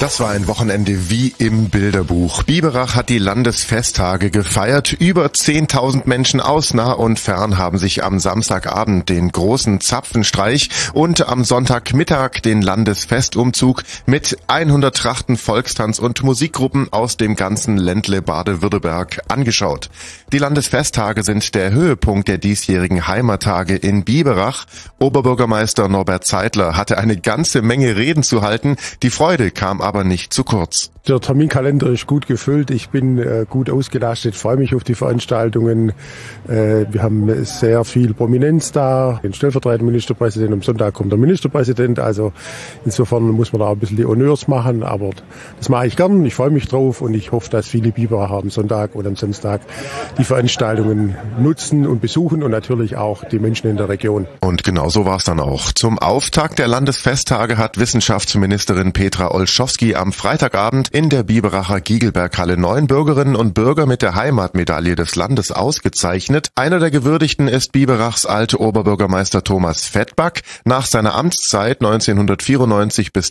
Das war ein Wochenende wie im Bilderbuch. Biberach hat die Landesfesttage gefeiert. Über 10.000 Menschen aus nah und fern haben sich am Samstagabend den großen Zapfenstreich und am Sonntagmittag den Landesfestumzug mit 100 Trachten, Volkstanz und Musikgruppen aus dem ganzen Ländle Baden-Württemberg angeschaut. Die Landesfesttage sind der Höhepunkt der diesjährigen Heimattage in Biberach. Oberbürgermeister Norbert Zeitler hatte eine ganze Menge Reden zu halten. Die Freude kam aber nicht zu kurz. Der Terminkalender ist gut gefüllt. Ich bin gut ausgelastet, freue mich auf die Veranstaltungen. Wir haben sehr viel Prominenz da. Den stellvertretenden Ministerpräsidenten, am Sonntag kommt der Ministerpräsident. Also insofern muss man da ein bisschen die Honneurs machen. Aber das mache ich gern. Ich freue mich drauf und ich hoffe, dass viele Biberacher am Sonntag und am Samstag die Veranstaltungen nutzen und besuchen und natürlich auch die Menschen in der Region. Und genau so war es dann auch. Zum Auftakt der Landesfesttage hat Wissenschaftsministerin Petra Olschowski am Freitagabend in der Biberacher Giegelberghalle 9 Bürgerinnen und Bürger mit der Heimatmedaille des Landes ausgezeichnet. Einer der Gewürdigten ist Biberachs Alt-Oberbürgermeister Thomas Fettback. Nach seiner Amtszeit 1994 bis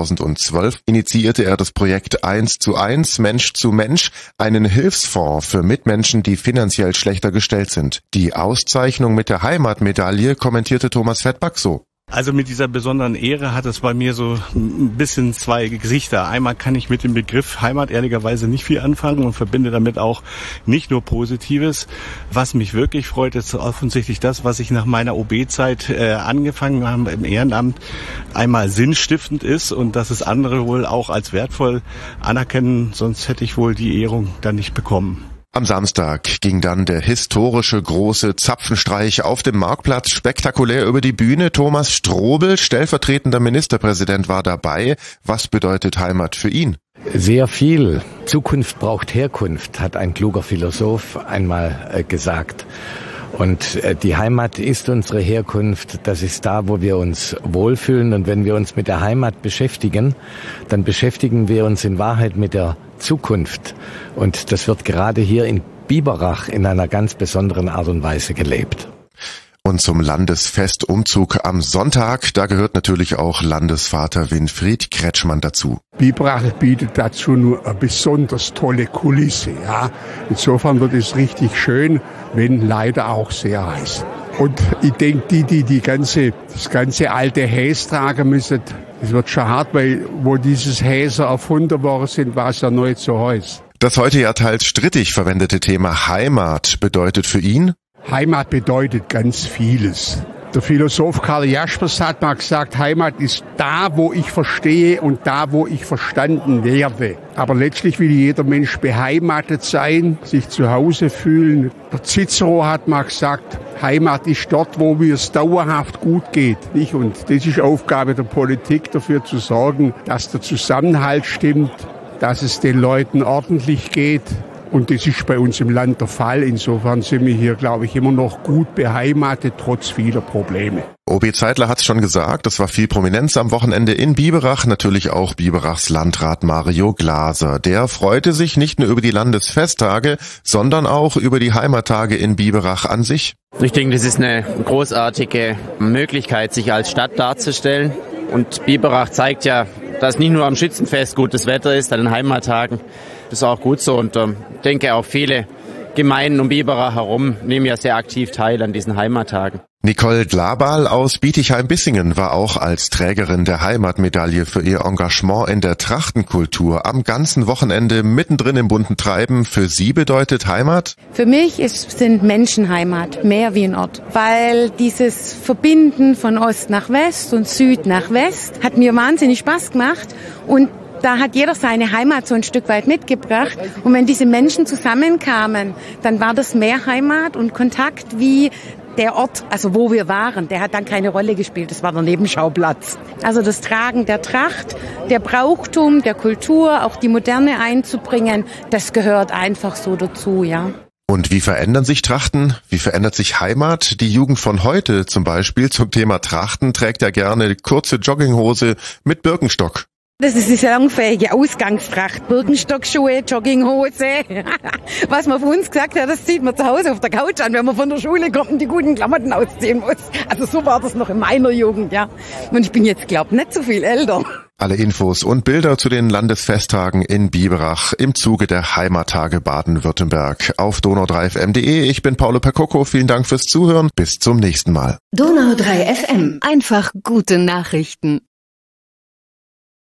2012 initiierte er das Projekt 1:1 Mensch zu Mensch, einen Hilfsfonds für Mitmenschen, die finanziell schlechter gestellt sind. Die Auszeichnung mit der Heimatmedaille kommentierte Thomas Fettback so. Also mit dieser besonderen Ehre hat es bei mir so ein bisschen zwei Gesichter. Einmal kann ich mit dem Begriff Heimat ehrlicherweise nicht viel anfangen und verbinde damit auch nicht nur Positives. Was mich wirklich freut, ist offensichtlich das, was ich nach meiner OB-Zeit angefangen habe im Ehrenamt, einmal sinnstiftend ist und dass es andere wohl auch als wertvoll anerkennen, sonst hätte ich wohl die Ehrung dann nicht bekommen. Am Samstag ging dann der historische große Zapfenstreich auf dem Marktplatz spektakulär über die Bühne. Thomas Strobel, stellvertretender Ministerpräsident, war dabei. Was bedeutet Heimat für ihn? Sehr viel. Zukunft braucht Herkunft, hat ein kluger Philosoph einmal gesagt. Und die Heimat ist unsere Herkunft, das ist da, wo wir uns wohlfühlen. Und wenn wir uns mit der Heimat beschäftigen, dann beschäftigen wir uns in Wahrheit mit der Zukunft. Und das wird gerade hier in Biberach in einer ganz besonderen Art und Weise gelebt. Und zum Landesfestumzug am Sonntag, da gehört natürlich auch Landesvater Winfried Kretschmann dazu. Biberach bietet dazu nur eine besonders tolle Kulisse. Ja. Insofern wird es richtig schön, wenn leider auch sehr heiß. Und ich denke, das ganze alte Häs tragen müssen, das wird schon hart, weil wo dieses Häser erfunden worden sind, war es ja neu zu heiß. Das heute ja teils strittig verwendete Thema Heimat bedeutet für ihn? Heimat bedeutet ganz vieles. Der Philosoph Karl Jaspers hat mal gesagt, Heimat ist da, wo ich verstehe und da, wo ich verstanden werde. Aber letztlich will jeder Mensch beheimatet sein, sich zu Hause fühlen. Der Cicero hat mal gesagt, Heimat ist dort, wo mir es dauerhaft gut geht. Nicht? Und das ist Aufgabe der Politik, dafür zu sorgen, dass der Zusammenhalt stimmt, dass es den Leuten ordentlich geht. Und das ist bei uns im Land der Fall. Insofern sind wir hier, glaube ich, immer noch gut beheimatet, trotz vieler Probleme. OB Zeitler hat's schon gesagt, es war viel Prominenz am Wochenende in Biberach, natürlich auch Biberachs Landrat Mario Glaser. Der freute sich nicht nur über die Landesfesttage, sondern auch über die Heimattage in Biberach an sich. Ich denke, das ist eine großartige Möglichkeit, sich als Stadt darzustellen. Und Biberach zeigt ja, dass nicht nur am Schützenfest gutes Wetter ist, an den Heimattagen. Das ist auch gut so und ich denke auch viele Gemeinden um Biberach herum nehmen ja sehr aktiv teil an diesen Heimattagen. Nicole Glabal aus Bietigheim-Bissingen war auch als Trägerin der Heimatmedaille für ihr Engagement in der Trachtenkultur am ganzen Wochenende mittendrin im bunten Treiben. Für sie bedeutet Heimat? Für mich sind Menschen Heimat, mehr wie ein Ort. Weil dieses Verbinden von Ost nach West und Süd nach West hat mir wahnsinnig Spaß gemacht und da hat jeder seine Heimat so ein Stück weit mitgebracht. Und wenn diese Menschen zusammenkamen, dann war das mehr Heimat und Kontakt wie der Ort, also wo wir waren. Der hat dann keine Rolle gespielt, das war der Nebenschauplatz. Also das Tragen der Tracht, der Brauchtum, der Kultur, auch die Moderne einzubringen, das gehört einfach so dazu, ja. Und wie verändern sich Trachten? Wie verändert sich Heimat? Die Jugend von heute zum Beispiel zum Thema Trachten trägt ja gerne kurze Jogginghose mit Birkenstock. Das ist die salonfähige Ausgangstracht. Birkenstockschuhe, Jogginghose. Was man von uns gesagt hat, das zieht man zu Hause auf der Couch an, wenn man von der Schule kommt und die guten Klamotten ausziehen muss. Also so war das noch in meiner Jugend, ja. Und ich bin jetzt, glaube ich, nicht so viel älter. Alle Infos und Bilder zu den Landesfesttagen in Biberach im Zuge der Heimattage Baden-Württemberg auf donau3fm.de. Ich bin Paolo Percocco. Vielen Dank fürs Zuhören. Bis zum nächsten Mal. Donau3 FM. Einfach gute Nachrichten.